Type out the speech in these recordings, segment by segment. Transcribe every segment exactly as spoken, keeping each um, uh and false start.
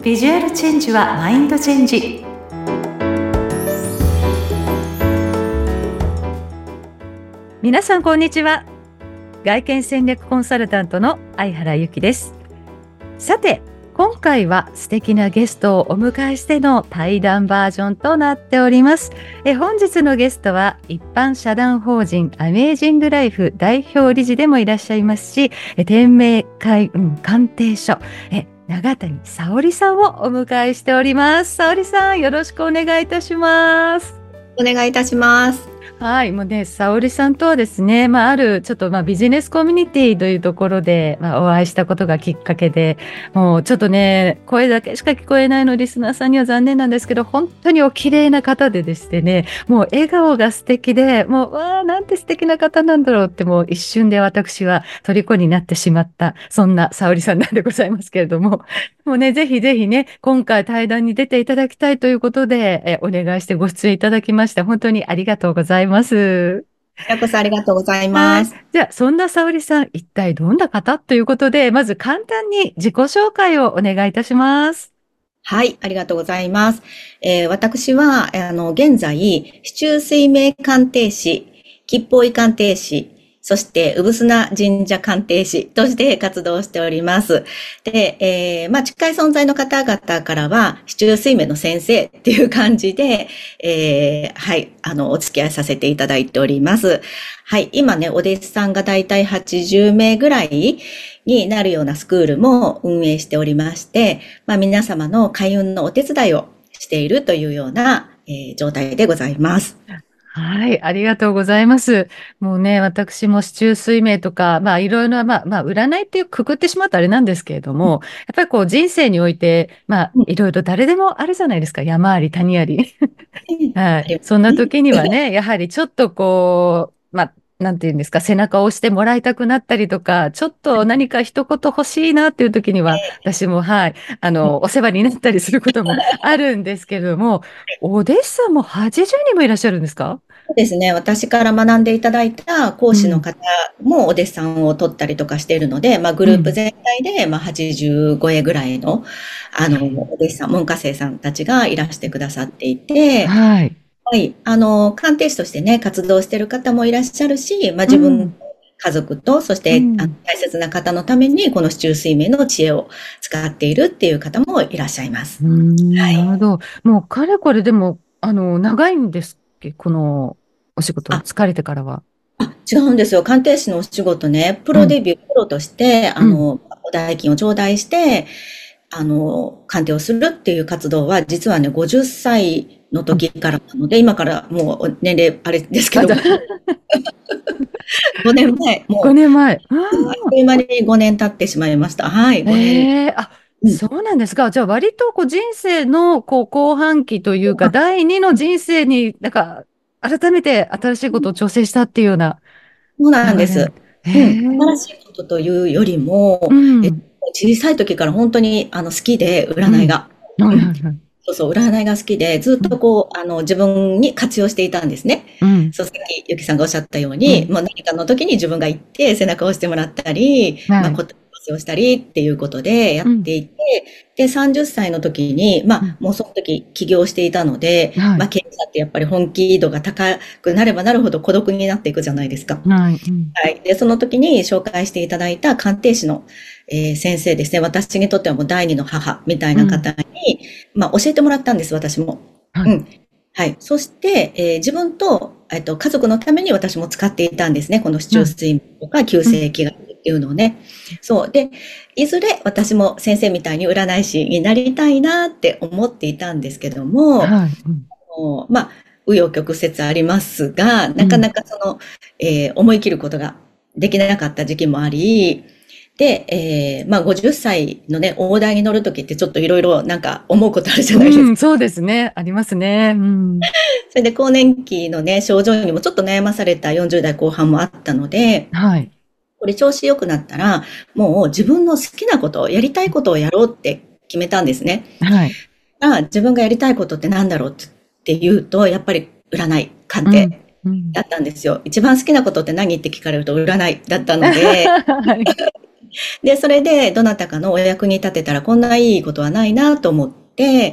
ビジュアルチェンジはマインドチェンジ。皆さんこんにちは。外見戦略コンサルタントの相原由紀です。さて、今回は素敵なゲストをお迎えしての対談バージョンとなっております。え本日のゲストは一般社団法人アメージングライフ代表理事でもいらっしゃいますし、え天命会、うん、鑑定書え永谷沙織さんをお迎えしております。沙織さん、よろしくお願いいたします。 お願いいたします。 はい、もうね、沙織さんとはですね、まあ、あるちょっとまあビジネスコミュニティというところで、まあ、お会いしたことがきっかけで、もうちょっとね、声だけしか聞こえないのリスナーさんには残念なんですけど、本当にお綺麗な方ででしてね、もう笑顔が素敵で、もうわあなんて素敵な方なんだろうって、もう一瞬で私は虜になってしまった、そんな沙織さんなんでございますけれども、もうね、ぜひぜひね、今回対談に出ていただきたいということで、えお願いしてご出演いただきまして、本当にありがとうございます。ます。 こちらこそありがとうございはい。 ます。 じゃあ、そんな沙織さん、一体どんな方ということで、まず簡単に自己紹介をお願いいたします。 はい、ありがとうございます。えー、私は、あの、現在、市中水明鑑定士、吉方位鑑定士、そして、うぶすな神社鑑定士として活動しております。で、えー、まあ、近い存在の方々からは、市中水明の先生っていう感じで、えー、はい、あの、お付き合いさせていただいております。はい、今ね、お弟子さんがだいたいはちじゅうめいぐらいになるようなスクールも運営しておりまして、まあ、皆様の開運のお手伝いをしているというような、えー、状態でございます。 はい、ありがとうございます。もうね、私も市中水明とか、まあいろいろな、まあ、まあ占いっていうくくってしまったあれなんですけれども、やっぱりこう人生において、まあいろいろ誰でもあるじゃないですか。山あり谷あり。はい。そんな時にはね、やはりちょっとこう、まあ、なんていうんですか、背中を押してもらいたくなったりとか、ちょっと何か一言欲しいなっていう時には、私も、はい、あの、お世話になったりすることもあるんですけれども、お弟子さんもはちじゅうにんもいらっしゃるんですか？ そうですね。私から学んでいただいた講うん。 師の方もお弟子さんを取ったりとかしているので、まあグうん。 ループ全体で、まあはちじゅうごえいぐらいの、あの、お弟子さん、門下生さんたちがいらしてくださっていて、 はい。 はい。あの、鑑定士としてね、活動している方もいらっしゃるし、まあ自分、 うん。 家族と、そして、あの、 うん。 大切な方のために、この市中水明の知恵を使っているっていう方もいらっしゃいます。 うーん、 はい。 なるほど。もう、かれこれでも、あの、長いんですっけこのお仕事、 あ、 疲れてからは。 あ、違うんですよ。鑑定士のお仕事ね、プうん。 ロデビュー、プロとして、あうん。 の、お代金を頂戴して、あの、鑑定をするっていう活動は、実はね、ごじゅっさいのうん。 時からなので、今からもう年齢あれですけあ、 ど、 じゃあ、 ごねんまえ、も 5年前。あう、あっという間にごねん経ってしまいました。はい、 あ、 ごねん。 ええあ、 うん。 そうなんですか。じゃあ、割とこう人生のこう後半期というか、 あ、 第二の人生になんか、改めて新しいことを挑戦したっていうようなそうなんです。 流れなんで。へうん。新え。 しいことというよりも、え、 うん。 小さい時から本当にあの好きで、 うん。 占いが。 はいうん。 はいはい。 そうそう、占いが好きで、ずっうん。 とこう、あの、自分に活用していたんですね。 うん。 そう、さっきゆきさんがおっしゃったように、 うん。 もう何かの時に自分が行って背中を押してもらったり、まあ、 はい。 答え合わせをしたりっていうことでやっうん。 ていて、で、さんじゅっさいの時に、まあ、 うん。 もうその時起業していたので、まあ、 はい。 経営者ってやっぱり本気度が高くなればなるほど孤独になっていくじゃないですか。 はい。うん。 はい。で、その時に紹介していただいた鑑定士の、えー先生ですね。私にとってはもう第二の母みたいうん。 な方に、まあ、教えてもらったんです、私も。 はい。 うん。はい。そして、えー自分と、えっと、家族のために私も使っていたんですね。この市中はい。 睡眠とか急うん。 性気学っていうのをね。そう。で、いずれ私も先生みたいに占い師になりたいなって思っていたんですけども、 はい。うん。 もうまあ、紆余曲折ありますが、なかうん。 なかその、えー思い切ることができなかった時期もあり、で、えーまあごじゅっさいのね、大台に乗るときってちょっといろいろなんか思うことあるじゃないですか。 うん、そうですね。ありますね。うん。 それで更年期のね、症状にもちょっと悩まされたよんじゅう代後半もあったので、 はい。 これ調子良くなったら、もう自分の好きなことを、やりたいことをやろうって決めたんですね。 はい。 あ、自分がやりたいことってなんだろうって言うと、やっぱり占い、鑑うん。 定うん。 だったんですよ。一番好きなことって何って聞かれると占いだったので、 はい。 で、それでどなたかのお役に立てたらこんないいことはないなと思って、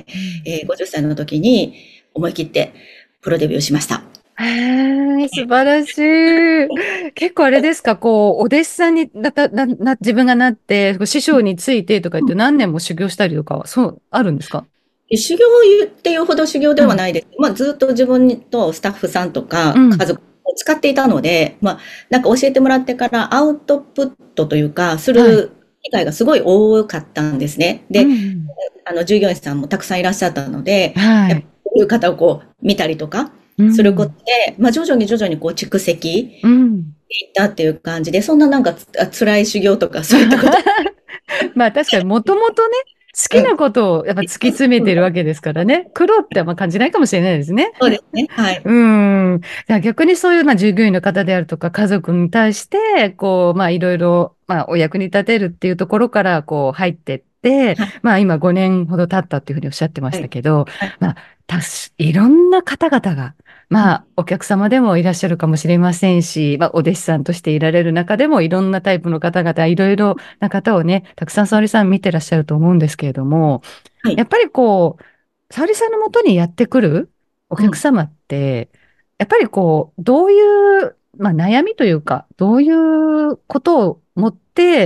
うん。 えーごじゅっさいの時に思い切ってプロデビューしました。 へえ、素晴らしい。結構あれですか、こう、お弟子さんになた、な、な、自分がなって、こう師匠についてとか言って何年も修行したりとかは、そう、あるんですか？ 修行っていうほど修行ではうん。 ないです。まあ、ずっと自分とスタッフさんとうん。 か家族を使っていたので、まあ、なんか教えてもらってからアウトプットというか、すはい。 る機会がすごい多かったんですね。 うん。 で、 うん。 あの、従業員さんもたくさんいらっしゃったので、やっぱはい。 そういう方をこう見たりとかうすることん。 で、まあ、徐々に徐々にこう蓄積うん。 いったっていう感じで、そんななんかつあ辛い修行とかそういったこと、 まあ確かにもともとね、好きうん。 なことをやっぱ突き詰めてるわけですからね。苦労ってあんま感じないかもしれないですね。 そうですね。はい。 うん。じゃあ逆にそういう、まあ、従業員の方であるとか、家族に対して、こう、まあ、いろいろ、まあ、お役に立てるっていうところから、こう、入ってって、 はい。 まあ、今ごねんほど経ったっていうふうにおっしゃってましはい。 たけど、 はい。 まあ、たし、いろんな方々が、まあ、お客様でもいらっしゃるかもしれませんし、まあ、お弟子さんとしていられる中でも、いろんなタイプの方々、いろいろな方をね、たくさん沙織さん見てらっしゃると思うんですけれども、 はい。 やっぱりこう、沙織さんのもとにやってくるおうん。 客様って、やっぱりこう、どういう、まあ、悩みというか、どういうことを持って、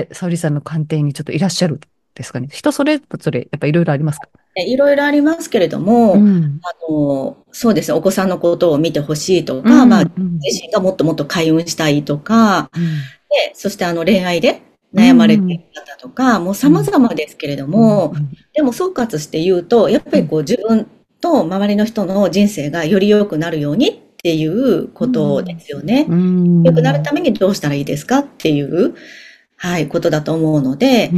沙織さんの鑑定にちょっといらっしゃるんですかね。人それぞれ、やっぱいろいろありますか？ えいろいろありますけれども、 うん。 あの、そうですね、お子さんのことを見てほしいとか、まあ、 うん、うん、 自身がもっともっと開運したいとか、 うん、 で、そしてあの恋愛でうん、 悩まれているうん、 方とか、もう様うん、 々ですけれどうん、 も、でも総括して言うと、やっぱうん、 りこう自分と周りの人の人生がより良くなるようにっていううことでん、 すよね。 う良くなるん、 ためにどうしたらいいですかっていう、はい、ことだと思うので、 うん、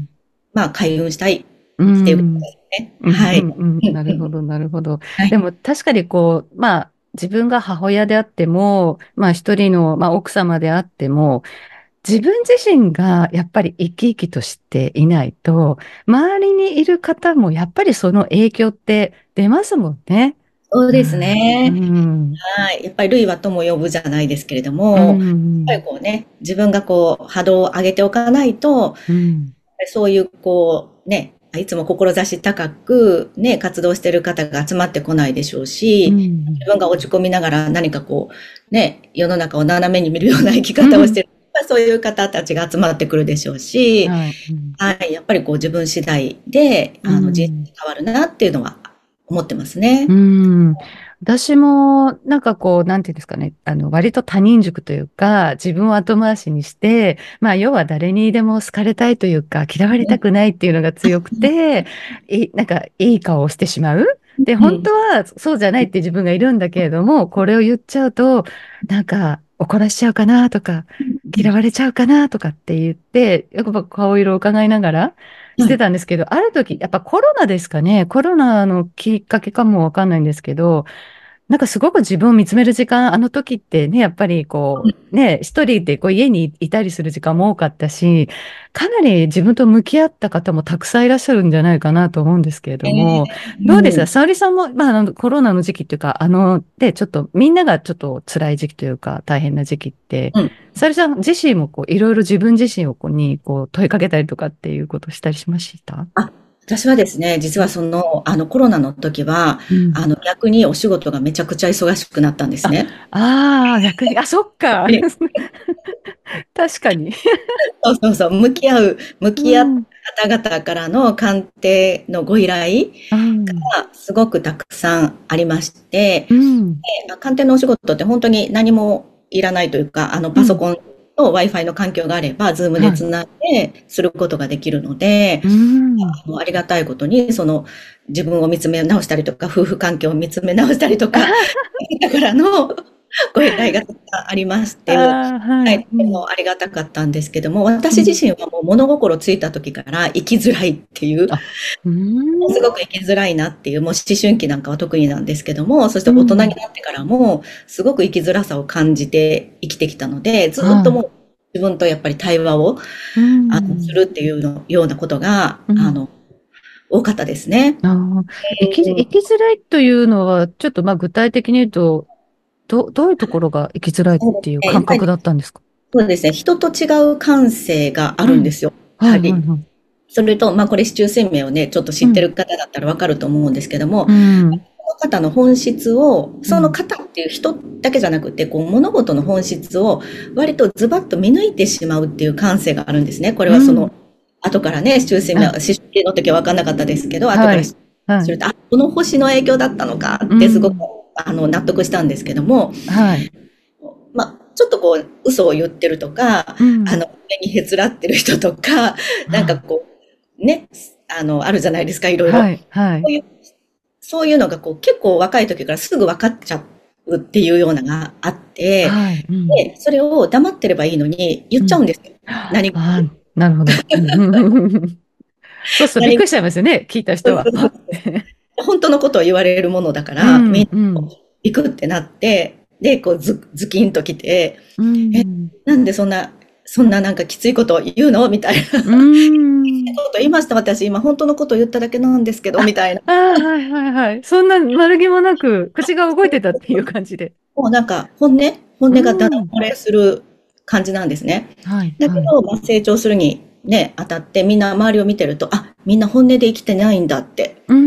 まあ、開運したいっうていうことでん、 すね。 うん、 はい。 うん、なるほど、なるほど。 はい。 でも確かにこう、まあ、自分が母親であっても、まあ一人の、まあ、奥様であっても、自分自身がやっぱり生き生きとしていないと、周りにいる方もやっぱりその影響って出ますもんね。 そうですうん、うね。 ん、 はい。やっぱり類は友呼ぶじゃないですけれどうも、やっぱりん、 こうね、自分がこう波動を上げておかないと、 うん、 そういうこうね、いつも志高くね、活動してる方が集まってこないでしょううし、自ん、 分が落ち込みながら何かこう、ね、世の中を斜めに見るような生きうん、 方をしてる、そういう方たちが集まってくるでしょうし、 はい、うん、 はい、やっぱりこう自分次第で、 うあの、人ん。 生変わるなっていうのは思ってますね。 うん。私も、なんかこう、なんていうんですかね、あの、割と他人軸というか、自分を後回しにして、まあ、要は誰にでも好かれたいというか、嫌われたくないっていうのが強くて、い、なんか、いい顔をしてしまう。で、 うん。 本当はそうじゃないって自分がいるんだけれども、これを言っちゃうと、なんか、怒らしちゃうかなとか、嫌われちゃうかなとかって言って、やっぱ顔色を伺いながら、してはい。 たんですけど、ある時、やっぱコロナですかね、コロナのきっかけかもわかんないんですけど、なんかすごく自分を見つめる時間、あの時ってね、やっぱりこう、ね、一人でこう家にいたりする時間も多かったし、かなり自分と向き合った方もたくさんいらっしゃるんじゃないかなと思うんですけれども、どうですか、 うん。 沙織さんも、まあ、あのコロナの時期っていうか、あの、で、ちょっとみんながちょっと辛い時期というか、大変な時期って、 うん。 沙織さん自身もこう、いろいろ自分自身をこうにこう問いかけたりとかっていうことをしたりしました？ あ、私はですね、実はその、あの、コロナの時は、 うん。 あの、逆にお仕事がめちゃくちゃ忙しくなったんですあ、 ね。 ああ、逆に、あ、そっか。 で、 確かに。 そうそうそう、向き合う、向うき合っん。 た方々からの鑑定のご依頼うん。 がすごくたくさんありまして、 うん。 で、鑑定のお仕事って本当に何もいらないというか、あの、 うん。 パソコンと Wi-Fi の環境があれば、ズームではい。 つないですることができるので、 うん。 あの、ありがたいことに、その、自分を見つめ直したりとか、夫婦関係を見つめ直したりとか、だからのご依頼がたくさんありまして、もう、 ああ、ははい、 い。うん。 とてもありがたかったんですけども、私自うん。 身はもう物心ついた時から生きづらいっていう、 あ、うーん。 すごく生きづらいなっていう、もう思春期なんかは特になんですけども、そして大人にうん。 なってからも、すごく生きづらさを感じて生きてきたので、ずっとはい。 もう自分とやっぱり対話を、 うあの、すん。 るっていうのようなことが、 うん。 あの、多かったですね。 ああ、生き、生きづらいというのは、ちょっとまあ具体的に言うと、ど、どういうところが生きづらいっそうですね。やていう感覚っぱりだったんですか？ そうですね。人と違う感性があうん。 るんですよ。やはい、はい、 はり。 はい。 それと、まあこれ市中水明をね、ちょっと知うん、 ってる方だったらわかると思うんですけども、 うん、 その方の本質を、そのうん。 方っていう人だけじゃなくて、こう物事の本質を割とズバッと見抜いてしまうっていう感性があるんですね。これうん。 はその、後からね、市中水明、 あ、 思春期の時は分かんなかったですけど、後からはい、はい。 すると、あ、この星の影響だったのかうってすごく、 ん。 あの、納得したんですけども、 はい。 まあ、ちょっとこう、嘘を言ってるとか、 うん。 あの、上にへつらってる人とか、なんかあ、 こう、ね、あの、あるじゃないですか、いろいろ。 はい、はい。 そういう、そういうのがこう、結構若い時からすぐ分かっちゃうっていうようなのがあって、 はい。うん。 で、それを黙ってればいいのに言うん。 っちゃうんですよ。 あ何あ、なるほど。うん。そうするとびっ何くりしちゃいますよね。聞いた人は。はって。 本当のことを言われるものだから、みんうん、 なうん、 ビクってなって、で、こうズ、ズキンときて、 うえ、 ん、 なんでそんな、そんななんかきついことを言うのみたいな。 うん。 こと言いました、私。今、本当のことを言っただけなんですけど、 あ、 みたいな。 あ、はい、はい、はい。そんな丸気もなく、口が動いてたっていう感じで。 もうなんか、本音本う音がだだん。 漏れする感じなんですね。 はい、はい。 だけど、まあ、成長するにね、あたって、みんな周りを見てると、あ、みんな本音で生きてないんだって。 うん。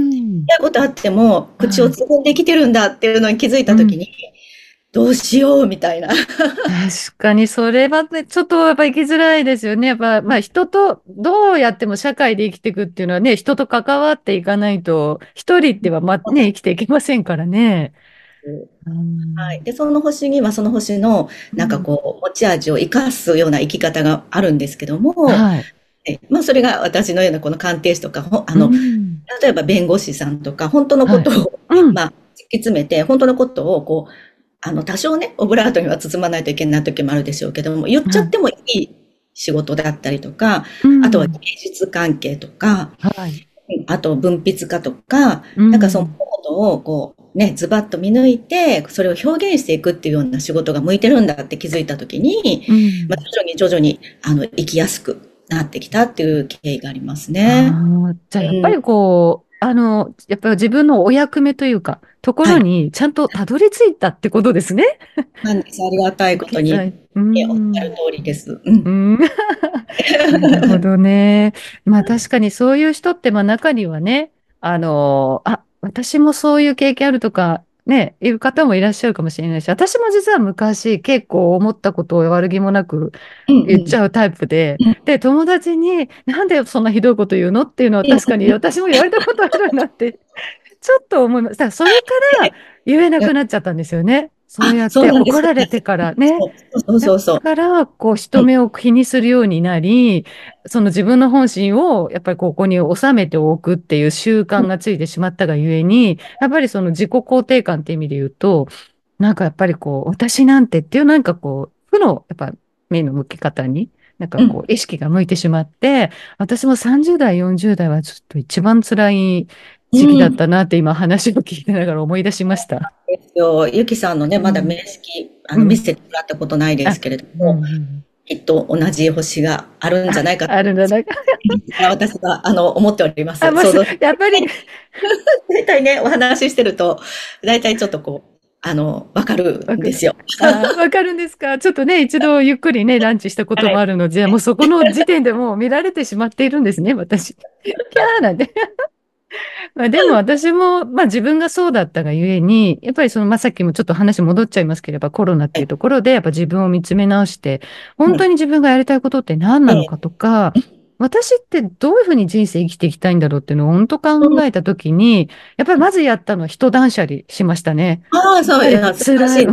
嫌なことあっても、口をはい。 つぐんで生きてるんだっていうのに気づいうん。 たときに、どうしようみたいな。 確かに、それはね、ちょっとやっぱ生きづらいですよね。やっぱ、まあ人と、どうやっても社会で生きていくっていうのはね、人と関わっていかないと、一人ではま、ね、生きていけませんからね。うはい。 ん。 で、その星にはその星の、なんかうん。 こう、持ち味を生かすような生き方があるんですけども、 はい。 えまあ、それが私のようなこの鑑定士とか、ほあうの、 ん。 例えば弁護士さんとか、本当のこはい。 とを、 うん。 まあ、突き詰めて、本当のことを、こう、あの、多少ね、オブラートには包まないといけない時もあるでしょうけども、言っちゃはい。 ってもいい仕事だったりとか、 うあとは芸ん。 術関係とか、 はい。 あと文筆家とか、 うなんかそのん。 ことをこうね、ズバッと見抜いて、それを表現していくっていうような仕事が向いてるんだって気づいたときに、 うまあ、 ん。 徐々に徐々に、あの、生きやすくなってきたっていう経緯がありますね。 ああ、じゃあやっぱうん。 りこう、あの、やっぱり自分のお役目というか、とこはい。 ろにちゃんとたどり着いたってことですね。 なんです。ありがたいことに。 現在。うえおっしゃるん。 通りです。うん。 うん。なるほどね。まあ確かにそういう人って、まあ中にはね、あの、あ、私もそういう経験あるとか、ね、いう方もいらっしゃるかもしれないし、私も実は昔結構思ったことを悪気もなくうんうん。 言っちゃうタイプで、 うん。 で、友達になんでそんなひどいこと言うのっていうのは確かに私も言われたことあるなってちょっと思いました。それから言えなうん。 くなっちゃったんですよね。そうあ、 やってそうなんです。 怒られてからね。 そうそうだそうそう。 から、こう、 うん。 人目を気にするようになり、その自分の本心を、やっぱりここに収めておくっていう習慣がついてしまったがゆえに、やっぱりその自己肯定感っていう意味で言うと、なんかやっぱりこう、私なんてっていうなんかこう、負の、やっぱ目の向き方に、なんかうん。 こう、意識が向いてしまって、私もさんじゅう代、よんじゅう代はちょっと一番辛いう時期だっん。 たなって今話を聞いてながら思い出しました。 ですよ。ゆきさんのね、まだうん。 面識、あの、見うん。 せてもらったことないであ、 すけれどうん、うも、 ん。 きっと同じ星があるんじゃあ、 ないかと、 あるんだな。 私は、あの、思っておりまあ、 す。 まあ、そう想像、 やっぱり、 大体ね、お話ししてると、大体ちょっとこう、あの、わかるわかる。 んですよ。 あ、わかるんですか。ちょっとね、一度ゆっくりね、ランチしたことはい。 もあるので、もうそこの時点でもう見られてしまっているんですね、私。キャーなんて。まあでも私も、まあ自分がそうだったがゆえに、やっぱりその、まあさっきもちょっと話戻っちゃいますければ、コロナっていうところで、やっぱ自分を見つめ直して、本当にうん。 自分がやりたいことって何なのかええ。 とか、私ってどういうふうに人生生きていきたいんだろうっていうのを本当うん。 考えたときに、やっぱりまずやったのは一段遮離しましたね。 ああ、そう、いやっぱりや、素晴ら辛い、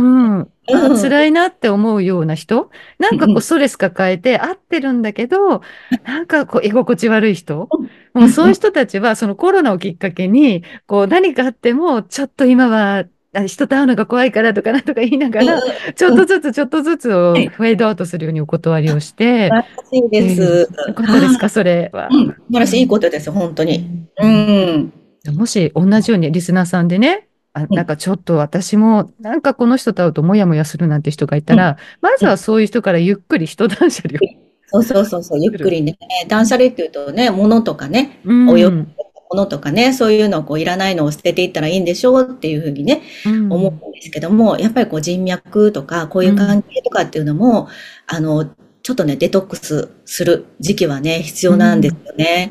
しい。 うん。あ、 うん。 辛いなって思うような人、なんかこううんうん。 ストレス抱えて合ってるんだけど、なんかこう居心地悪い人、もうんうん。 うそういう人たちはそのコロナをきっかけに、こう何かあっても、ちょっと今はあ人と会うのが怖いからとかなんとか言いながうんら、ちょっうん。うん。 とずつちょっとずつをはい。 フェードアウトするようにお断りをして、 素晴らしいえーです。 よかったですか、 はい。 それは。 うん。素晴らしい、いいことです、本当に。 うん。 うん。 もし同じようにリスナーさんでね、あ、 うん。 なんかちょっと私もなんかこの人と会うとモヤモヤするなんて人がいたうん。 ら、まずはうん。 そういう人からゆっくり一段距離をそうそうそうそう、ゆする。 っくりね。断捨離っていうとね、物とかね、 うお洋服ん。 ものとかね、そういうのをこういらないのを捨てていったらいいんでしょうっていうふうにね、 うん。 思うんですけども、やっぱりこう人脈とか、こういううん。 関係とかっていうのも、あの、ちょっとね、デトックスする時期はね、必う要なんですん。 よね。 うん。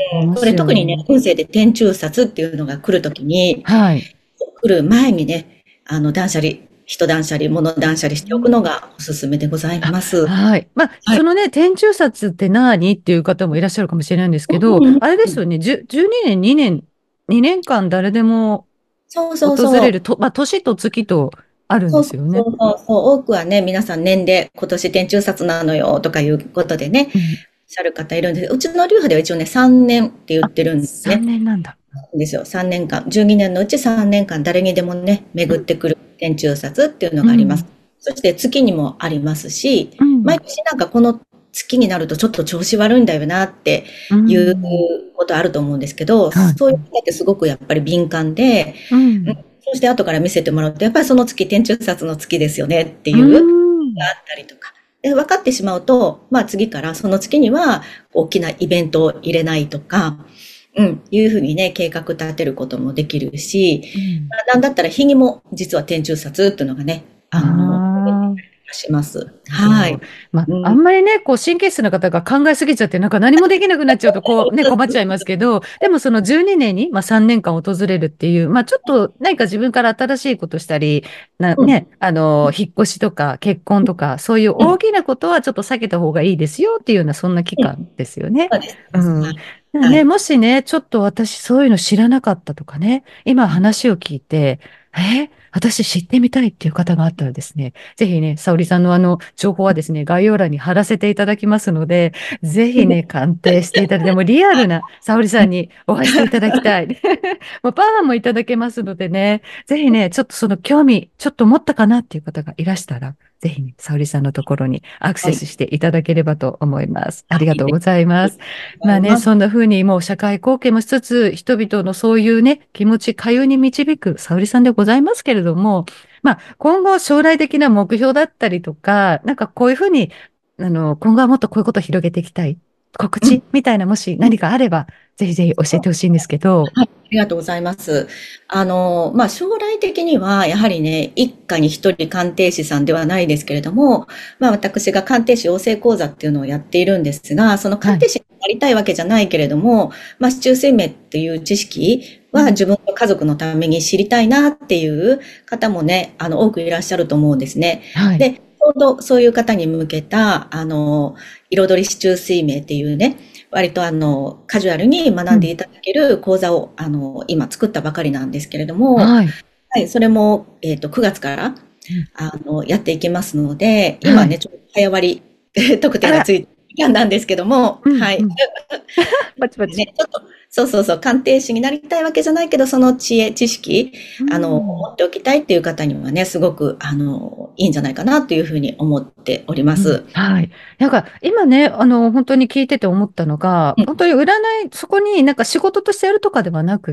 いまこれ特にね、 すよね。 運勢で天中殺っていうのが来るときに、 はい。 来る前にね、あの、断捨離、人断捨離、物断捨離しておくのがおすすめでございあ、 ます。 はい。まあ、 はい。 そのね、天中札って何っていう方もいらっしゃるかもしれないんですけど、 うんうんあれでうん。 すよね、じゅじゅうにねん、にねん、にねんかん誰でもそうそ訪うそう。 れると、まあ、年と月とあるんそうそですよね。 うそうそう。多くはね、皆さん年で今年天中殺なのよとかいうことでね、おっうん。 しゃる方いるんです。うちの流派では一応ね、さんねんって言っあ、 てるんです 3 ね。 年なんだ。 ですよ。さんねんかん、じゅうにねんのうちさんねんかん誰にでもね、 うん。 巡ってくる天中殺っていうのがあります。 うん。 そして月にもありますし、 うん。 毎年なんかこの月になるとちょっと調子悪いんだよなってういうん。 ことあると思うんですけど、 はい。 そういう方ってすごくやっぱり敏感で、うん、 うん。 そして後から見せてもらうと、やっぱりその月、天中殺の月ですよねってういうがあっん。 たりとか。で、分かってしまうと、まあ次からその月には大きなイベントを入れないとか、うん、いうふうにね、計画立てることもできるし、 うん。 まあなんだったら日にも実は天中殺っていうのがね、 ああの、 あ。 します。 なるほど。 はい。 まあ、あうん。 んまりね、こう、神経質な方が考えすぎちゃって、なんか何もできなくなっちゃうと、こう、ね、困っちゃいますけど、でもそのじゅうにねんに、まあ、さんねんかん訪れるっていう、まあ、ちょっと何か自分から新しいことしたり、な、 うん。 ね、あの、引っ越しとか結婚とか、そういううん。 大きなことはちょっと避けた方がいいですよっていうような、そんな期うん。 間ですよね。 そうです。 うん。 はい。 だからね、 はい。 もしね、ちょっと私そういうの知らなかったとかね、今話を聞いて、え私知ってみたいっていう方があったらですね、ぜひね、沙織さんのあの、情報はですね、概要欄に貼らせていただきますので、ぜひね、鑑定していただいて、もうリアルな沙織さんにお会いしていただきたい。もうパワーもいただけますのでね、ぜひね、ちょっとその興味、ちょっと持ったかなっていう方がいらしたら、ぜひね、沙織さんのところにアクはい。 セスしていただければと思います。ありがはい。ぜとうございまひす。まあね、 ございます。 そんな風にもう社会貢献もしつつ、人々のそういうね、気持ち、かゆに導く沙織さんでございますけれども、まあ、今後将来的な目標だったりとか、なんかこういうふうに、あの、今後はもっとこういうことを広げていきたい。告うん。 知みたいな、もし何かあれば、ぜひぜひ教えてほしいんですけど。 はい、ありがとうございます。あの、まあ、将来的には、やはりね、一家に一人鑑定士さんではないですけれども、まあ、私が鑑定士養成講座っていうのをやっているんですが、そのはい。 鑑定士になりたいわけじゃないけれども、まあ、市中水明っていう知識うん。 は自分と家族のために知りたいなっていう方もね、あの、多くいらっしゃると思うんですね。 はい。 で、ちょうどそういう方に向けた、あの、彩り市中水明っていうね、割とあの、カジュアルに学うん。 んでいただける講座を、あの、今作ったばかりなんですけれども、 はい。 はい、それも、えっと、くがつから、 うん。 あの、やっていきますので、今ね、 はい。 ちょっと早割り特あら。 典がついていたんですけども、 うん。 はい。 うん。パチパチ。 ね、ちょっと、そうそうそう、鑑定士になりたいわけじゃないけど、その知恵、知識、 うあの、持ん。 っておきたいっていう方にはね、すごく、あの、いいんじゃないかなというふうに思っておりまうん、 す。 はい。なんか、今ね、あの、本当に聞いてて思ったのが、 うん、 本当に占い、そこになんか仕事としてやるとかではなくって、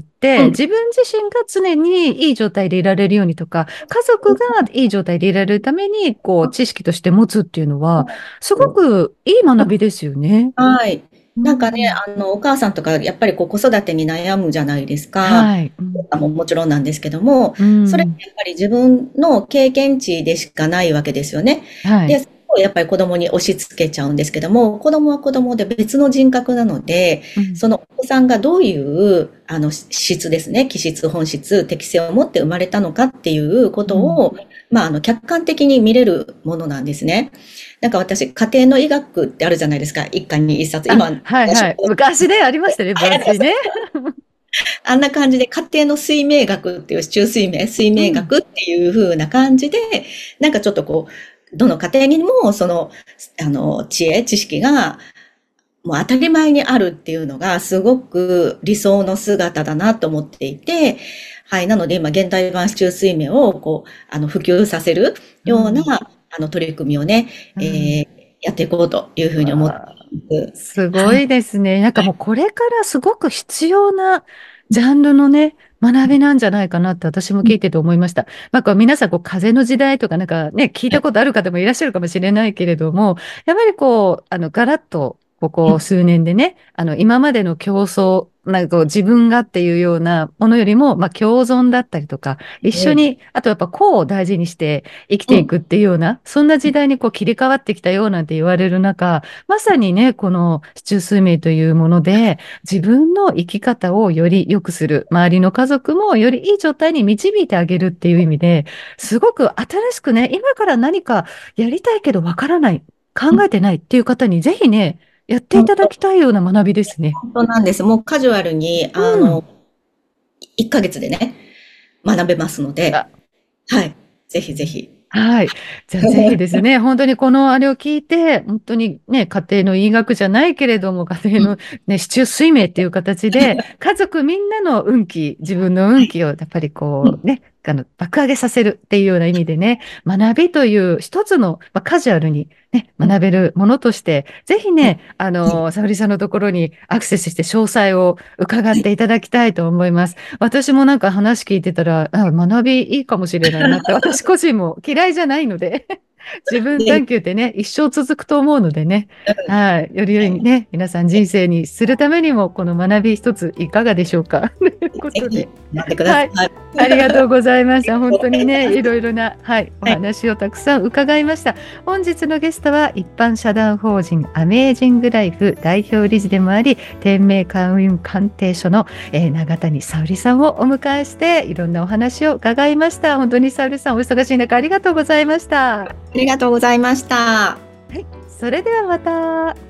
うん、 自分自身が常にいい状態でいられるようにとか、家族がいい状態でいられるために、こう、知識として持つっていうのは、すごくいい学びですよね。 はい。 うなんかね、 ん。 あの、お母さんとか、やっぱりこう子育てに悩むじゃないですか。 はい。うん。 ももちろんなんですけども、 うそれってん。 やっぱり自分の経験値でしかないわけですよね。で、 はい。 そこをやっぱり子供に押し付けちゃうんですけども、子供は子供で別の人格なので、 うん。 そのお子さんがどういう、あの、質ですね、気質、本質、適性を持って生まれたのかっていうこうん。 とを、まあ、あの、客観的に見れるものなんですね。なんか私、家庭の医学ってあるじゃないですか。一家に一冊。 あ、 今、 はいはい。昔ね、ありましたね、分厚いね。 あんな感じで家庭の水明学っていう、中水明、水うん。 明学っていう風な感じで、なんかちょっとこう、どの家庭にもその、あの、知恵、知識がもう当たり前にあるっていうのがすごく理想の姿だなと思っていて、はい。なので今、現代版中水明をこう、あの、普及させるような、 うん。 あの、取り組みをね、 うん。 えーやっていこうというふうに思ってわあ、 います。 すごはい。 いですね。なんかもうこれからすごく必要なジャンルのね、学びなんじゃないかなって私もうん、 聞いてて思いました。まあ、こう皆さんこう風の時代とかなんかね、聞いはい。 たことある方もいらっしゃるかもしれないけれども、やっぱりこう、あの、ガラッとここ数年でね、あの、今までの競争、なんかこう自分がっていうようなものよりも、まあ、共存だったりとか、一緒に、あとやっぱ個を大事にして生きていくっていうような、そんな時代にこう切り替わってきたようなんて言われる中、まさにね、この市中数名というもので、自分の生き方をより良くする、周りの家族もよりいい状態に導いてあげるっていう意味で、すごく新しくね、今から何かやりたいけどわからない、考えてないっていう方にぜひね、やっていただきたいような学びですね。 本当なんです。もうカジュアルに、あうん。 の、いっかげつでね、学べますので、はい。ぜひぜひ。 はい。じゃあぜひですね、本当にこのあれを聞いて、本当にね、家庭の医学じゃないけれども、家庭のね、市中水明っていう形で、家族みんなの運気、自分の運気をやっぱりこうね、あの、爆上げさせるっていうような意味でね、学びという一つの、まあ、カジュアルにね、学べるものとして、ぜひね、あの、沙織さんのところにアクセスして詳細を伺っていただきたいと思います。私もなんか話聞いてたら、あ、学びいいかもしれないなって、私個人も嫌いじゃないので、自分探求ってね、一生続くと思うのでね、はい、より良いね、皆さん人生にするためにも、この学び一ついかがでしょうか。ということで。 やってください。 はい、ありがとうございました。本当にね、いろいろな、はい、お話をたくさん伺いました。本日のゲストは、一般社団法人アメージングライフ代表理事でもあり、天命開運鑑定所の、えー、永谷沙織さんをお迎えして、いろんなお話を伺いました。本当に沙織さん、お忙しい中、ありがとうございました。 ありがとうございました。 はい、それではまた。